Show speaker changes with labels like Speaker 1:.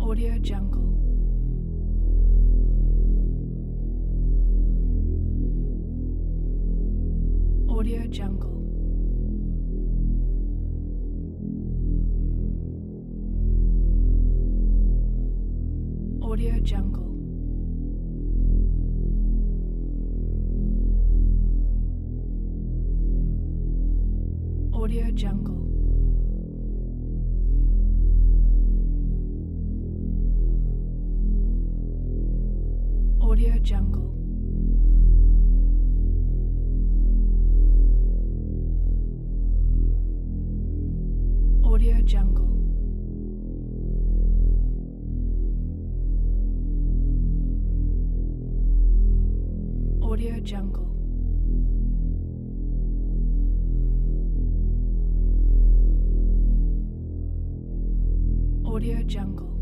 Speaker 1: Audio Jungle. Audio Jungle. Audio Jungle. Audio Jungle. Audio Jungle. Audio Jungle. Audio Jungle. Audio Jungle.